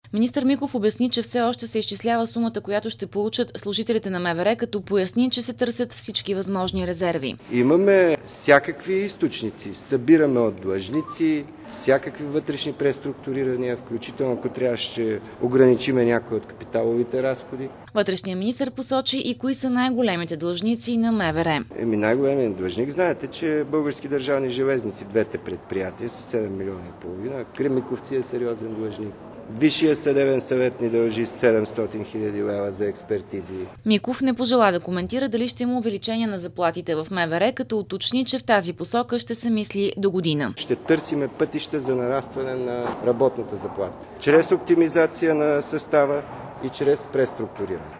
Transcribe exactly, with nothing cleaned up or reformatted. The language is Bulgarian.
Министър Миков обясни, че все още се изчислява сумата, която ще получат служителите на МВР, като поясни, че се търсят всички възможни резерви. Имаме всякакви източници. Събираме от длъжници, всякакви вътрешни преструктурирания, включително ако трябва ще ограничиме някои от капиталовите разходи. Вътрешният министър посочи и кои са най-големите длъжници на МВР. Еми най-големият длъжник, знаете, че Български държавни железници, двете предприятия са седем милиона и половина. Кремиковци е сериозен длъжник. Висшия съдебен съвет ни дължи седемстотин хиляди лева за експертизи. Миков не пожела да коментира дали ще има увеличение на заплатите в МВР, като уточни, че в тази посока ще се мисли до година. Ще търсиме пътища за нарастване на работната заплата. Чрез оптимизация на състава и чрез преструктуриране.